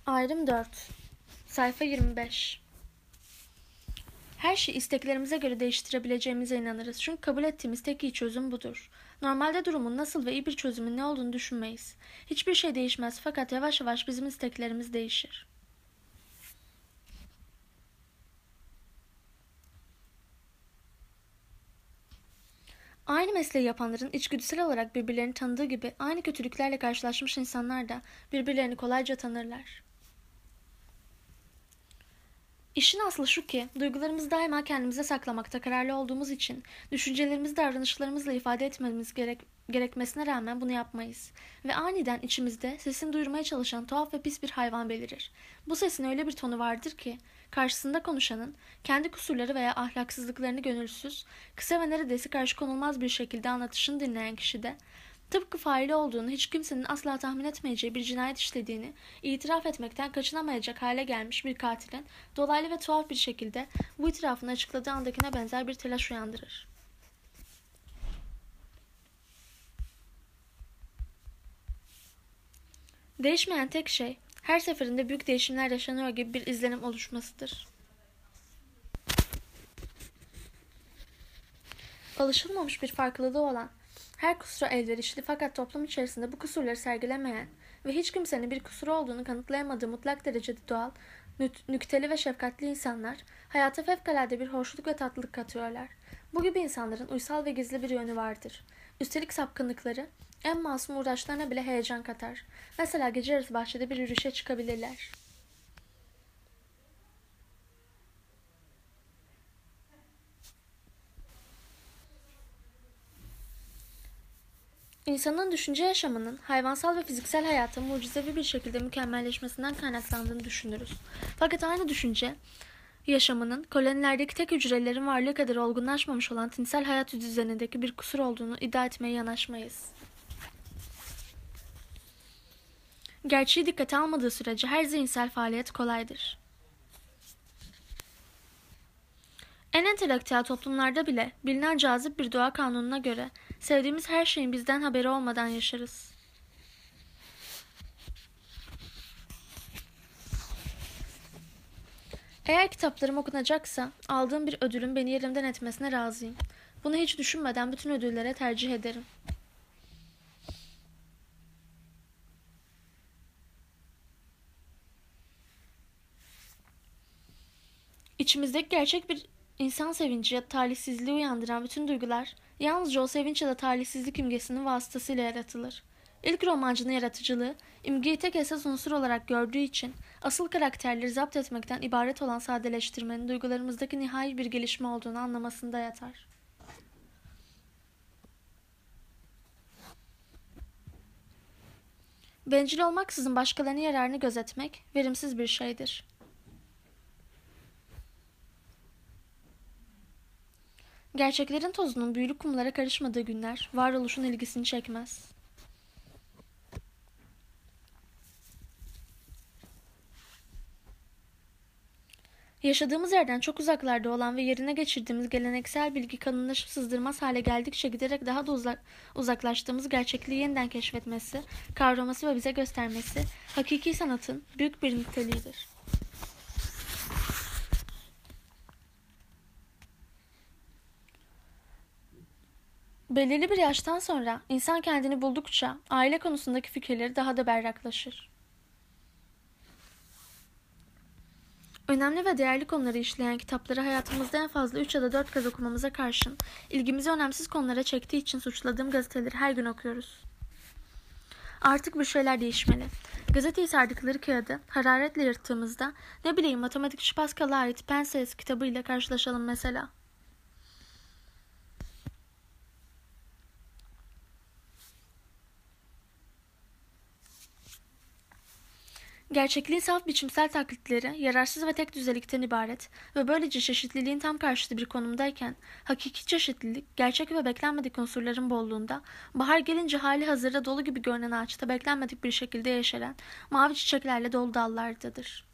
Ayrım 4. Sayfa 25. Her şeyi isteklerimize göre değiştirebileceğimize inanırız. Çünkü kabul ettiğimiz tek iyi çözüm budur. Normalde durumun nasıl ve iyi bir çözümün ne olduğunu düşünmeyiz. Hiçbir şey değişmez fakat yavaş yavaş bizim isteklerimiz değişir. Aynı mesleği yapanların içgüdüsel olarak birbirlerini tanıdığı gibi aynı kötülüklerle karşılaşmış insanlar da birbirlerini kolayca tanırlar. İşin aslı şu ki, duygularımızı daima kendimize saklamakta kararlı olduğumuz için, düşüncelerimizi davranışlarımızla ifade etmemiz gerekmesine rağmen bunu yapmayız. Ve aniden içimizde sesini duyurmaya çalışan tuhaf ve pis bir hayvan belirir. Bu sesin öyle bir tonu vardır ki, karşısında konuşanın, kendi kusurları veya ahlaksızlıklarını gönülsüz, kısa ve neredeyse karşı konulmaz bir şekilde anlatışını dinleyen kişi de, tıpkı faili olduğunu, hiç kimsenin asla tahmin etmeyeceği bir cinayet işlediğini itiraf etmekten kaçınamayacak hale gelmiş bir katilin dolaylı ve tuhaf bir şekilde bu itirafını açıkladığı andakine benzer bir telaş uyandırır. Değişmeyen tek şey, her seferinde büyük değişimler yaşanıyor gibi bir izlenim oluşmasıdır. Alışılmamış bir farklılığı olan, her kusura elverişli fakat toplum içerisinde bu kusurları sergilemeyen ve hiç kimsenin bir kusuru olduğunu kanıtlayamadığı mutlak derecede doğal, nükteli ve şefkatli insanlar hayata fevkalade bir hoşluk ve tatlılık katıyorlar. Bu gibi insanların uysal ve gizli bir yönü vardır. Üstelik sapkınlıkları en masum uğraşlarına bile heyecan katar. Mesela gece yarısı bahçede bir yürüyüşe çıkabilirler. İnsanın düşünce yaşamının hayvansal ve fiziksel hayata mucizevi bir şekilde mükemmelleşmesinden kaynaklandığını düşünürüz. Fakat aynı düşünce yaşamının kolonilerdeki tek hücrelerin varlığı kadar olgunlaşmamış olan tinsel hayat düzenindeki bir kusur olduğunu iddia etmeye yanaşmayız. Gerçeği dikkate almadığı sürece her zihinsel faaliyet kolaydır. En entelektüel toplumlarda bile bilinen cazip bir doğa kanununa göre sevdiğimiz her şeyin bizden haberi olmadan yaşarız. Eğer kitaplarım okunacaksa aldığım bir ödülün beni yerimden etmesine razıyım. Bunu hiç düşünmeden bütün ödüllere tercih ederim. İçimizdeki gerçek bir insan sevinci ya da talihsizliği uyandıran bütün duygular yalnızca o sevinç ya da talihsizlik imgesinin vasıtasıyla yaratılır. İlk romancının yaratıcılığı, imgeyi tek esas unsur olarak gördüğü için asıl karakterleri zapt etmekten ibaret olan sadeleştirmenin duygularımızdaki nihai bir gelişme olduğunu anlamasında yatar. Bencil olmaksızın başkalarının yararını gözetmek verimsiz bir şeydir. Gerçeklerin tozunun büyülü kumlara karışmadığı günler varoluşun ilgisini çekmez. Yaşadığımız yerden çok uzaklarda olan ve yerine geçirdiğimiz geleneksel bilgi kanınlaşıp sızdırmaz hale geldikçe giderek daha da uzaklaştığımız gerçekliği yeniden keşfetmesi, kavraması ve bize göstermesi, hakiki sanatın büyük bir niteliğidir. Belirli bir yaştan sonra insan kendini buldukça aile konusundaki fikirleri daha da berraklaşır. Önemli ve değerli konuları işleyen kitapları hayatımızda en fazla 3 ya da 4 kez okumamıza karşın ilgimizi önemsiz konulara çektiği için suçladığım gazeteleri her gün okuyoruz. Artık bir şeyler değişmeli. Gazeteyi sardıkları kağıdı hararetle yırttığımızda ne bileyim matematikçi Pascal'a ait Pensees kitabıyla karşılaşalım mesela. Gerçekliğin saf biçimsel taklitleri yararsız ve tek düzelikten ibaret ve böylece çeşitliliğin tam karşıtı bir konumdayken hakiki çeşitlilik, gerçek ve beklenmedik unsurların bolluğunda bahar gelince hali hazırda dolu gibi görünen ağaçta beklenmedik bir şekilde yeşeren mavi çiçeklerle dolu dallardadır.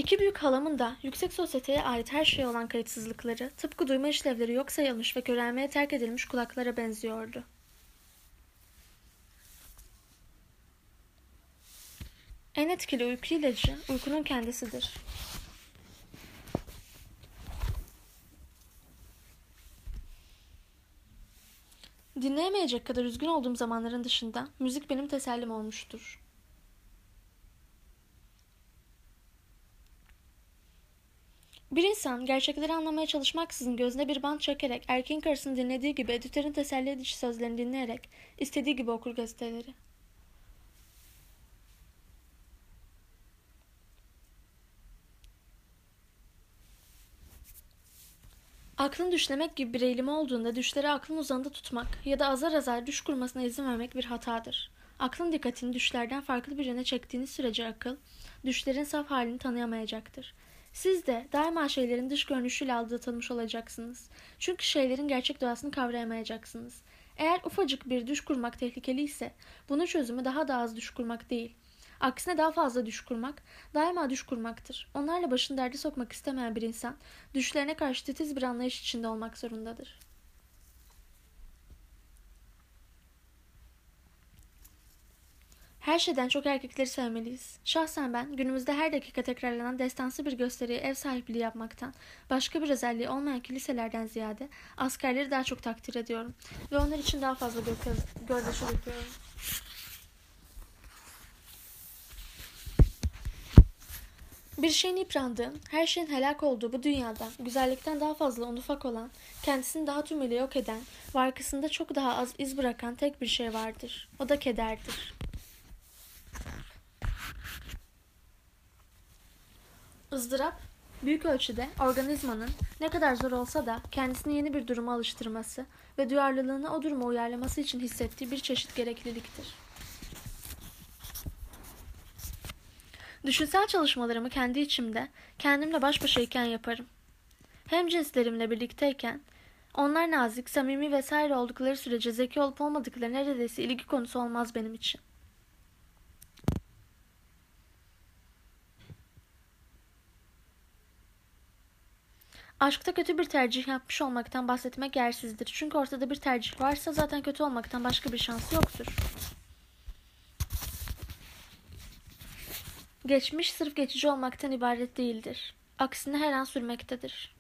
İki büyük halamın da yüksek sosyeteye ait her şeye olan kayıtsızlıkları tıpkı duyma işlevleri yok sayılmış ve körelmeye terk edilmiş kulaklara benziyordu. En etkili uyku ilacı uykunun kendisidir. Dinleyemeyecek kadar üzgün olduğum zamanların dışında müzik benim tesellim olmuştur. Bir insan gerçekleri anlamaya çalışmaksızın gözüne bir bant çekerek erkeğin karısını dinlediği gibi editörün teselli edici sözlerini dinleyerek istediği gibi okur gazeteleri. Aklın düşlemek gibi bir eğilimi olduğunda düşleri aklın uzağında tutmak ya da azar azar düş kurmasına izin vermek bir hatadır. Aklın dikkatini düşlerden farklı bir yöne çektiğiniz sürece akıl, düşlerin saf halini tanıyamayacaktır. Siz de daima şeylerin dış görünüşüyle aldatılmış olacaksınız. Çünkü şeylerin gerçek doğasını kavrayamayacaksınız. Eğer ufacık bir düş kurmak tehlikeli ise, bunun çözümü daha da az düş kurmak değil. Aksine daha fazla düş kurmak, daima düş kurmaktır. Onlarla başını derde sokmak istemeyen bir insan, düşlerine karşı titiz bir anlayış içinde olmak zorundadır. Her şeyden çok erkekleri sevmeliyiz. Şahsen ben günümüzde her dakika tekrarlanan destansı bir gösteriye ev sahipliği yapmaktan, başka bir özelliği olmayan kiliselerden ziyade askerleri daha çok takdir ediyorum ve onlar için daha fazla gözyaşı döküyorum. Bir şeyin yıprandığı, her şeyin helak olduğu bu dünyada güzellikten daha fazla ufak olan, kendisini daha tümüyle yok eden ve arkasında çok daha az iz bırakan tek bir şey vardır. O da kederdir. ızdırap, büyük ölçüde organizmanın ne kadar zor olsa da kendisini yeni bir duruma alıştırması ve duyarlılığını o duruma uyarlaması için hissettiği bir çeşit gerekliliktir. Düşünsel çalışmalarımı kendi içimde, kendimle baş başayken yaparım. Hem cinslerimle birlikteyken, onlar nazik, samimi vesaire oldukları sürece zeki olup olmadıkları neredeyse ilgi konusu olmaz benim için. Aşkta kötü bir tercih yapmış olmaktan bahsetmek yersizdir. Çünkü ortada bir tercih varsa zaten kötü olmaktan başka bir şansı yoktur. Geçmiş sırf geçici olmaktan ibaret değildir. Aksine her an sürmektedir.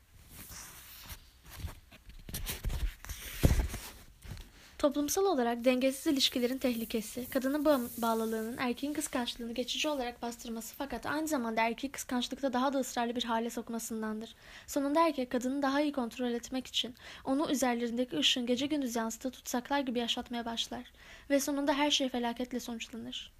Toplumsal olarak dengesiz ilişkilerin tehlikesi, kadının bağlılığının erkeğin kıskançlığını geçici olarak bastırması fakat aynı zamanda erkeği kıskançlıkta daha da ısrarlı bir hale sokmasındandır. Sonunda erkek kadını daha iyi kontrol etmek için onu üzerlerindeki ışığın gece gündüz yansıtığı tutsaklar gibi yaşatmaya başlar ve sonunda her şey felaketle sonuçlanır.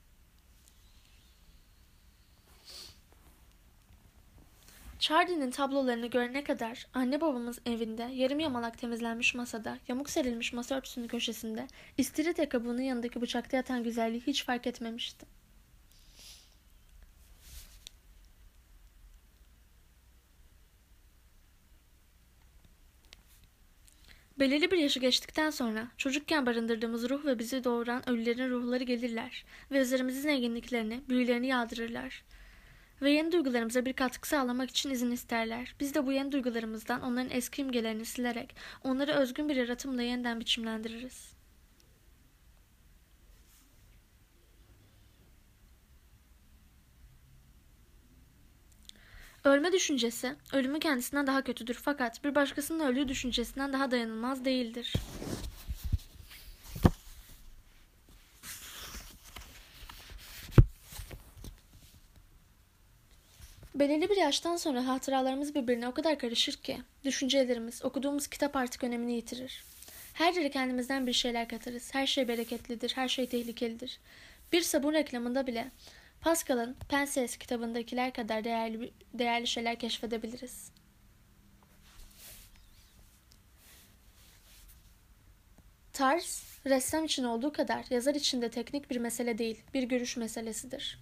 Chardin'in tablolarını görene kadar anne babamız evinde yarım yamalak temizlenmiş masada, yamuk serilmiş masa örtüsünün köşesinde, istiridye kabuğunun yanındaki bıçakta yatan güzelliği hiç fark etmemişti. Belirli bir yaşı geçtikten sonra çocukken barındırdığımız ruh ve bizi doğuran ölülerin ruhları gelirler ve üzerimizin zenginliklerini, büyülerini yağdırırlar. Ve yeni duygularımıza bir katkı sağlamak için izin isterler. Biz de bu yeni duygularımızdan onların eski imgelerini silerek onları özgün bir yaratımla yeniden biçimlendiririz. Ölme düşüncesi, ölümü kendisinden daha kötüdür fakat bir başkasının öldüğü düşüncesinden daha dayanılmaz değildir. Belirli bir yaştan sonra hatıralarımız birbirine o kadar karışır ki, düşüncelerimiz, okuduğumuz kitap artık önemini yitirir. Her yere kendimizden bir şeyler katarız. Her şey bereketlidir, her şey tehlikelidir. Bir sabun reklamında bile Pascal'ın Pensiers kitabındakiler kadar değerli şeyler keşfedebiliriz. Tarz, ressam için olduğu kadar yazar için de teknik bir mesele değil, bir görüş meselesidir.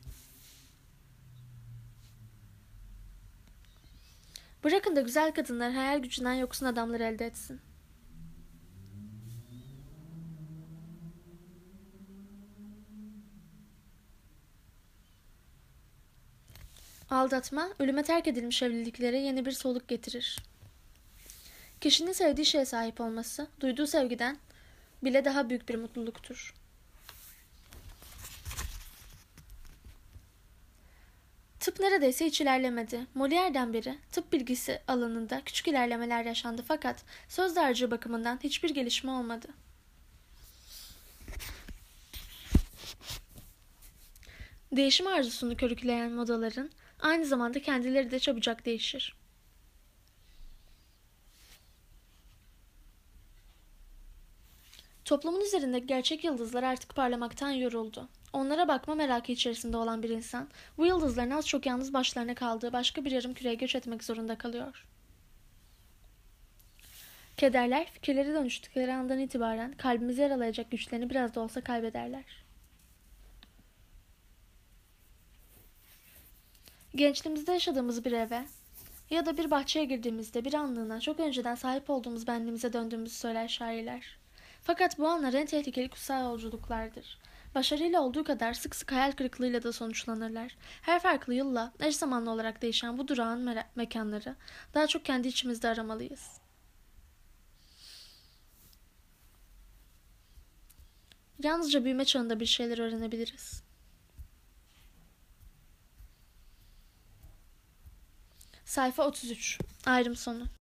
Bırakın da güzel kadınlar hayal gücünden yoksun adamlar elde etsin. Aldatma, ölüme terk edilmiş evliliklere yeni bir soluk getirir. Kişinin sevdiği şeye sahip olması, duyduğu sevgiden bile daha büyük bir mutluluktur. Tıp neredeyse hiç ilerlemedi. Molière'den beri tıp bilgisi alanında küçük ilerlemeler yaşandı fakat söz dağarcığı bakımından hiçbir gelişme olmadı. Değişim arzusunu körükleyen modaların aynı zamanda kendileri de çabucak değişir. Toplumun üzerindeki gerçek yıldızlar artık parlamaktan yoruldu. Onlara bakma merakı içerisinde olan bir insan, bu yıldızların az çok yalnız başlarına kaldığı başka bir yarım küreye göç etmek zorunda kalıyor. Kederler, fikirleri dönüştükleri andan itibaren kalbimizi yaralayacak güçlerini biraz da olsa kaybederler. Gençliğimizde yaşadığımız bir eve ya da bir bahçeye girdiğimizde bir anlığına çok önceden sahip olduğumuz benliğimize döndüğümüzü söyler şairler. Fakat bu anlar en tehlikeli kutsal yolculuklardır. Başarıyla olduğu kadar sık sık hayal kırıklığıyla da sonuçlanırlar. Her farklı yılla eş zamanlı olarak değişen bu durağan mekanları daha çok kendi içimizde aramalıyız. Yalnızca büyüme çağında bir şeyler öğrenebiliriz. Sayfa 33. Ayrım sonu.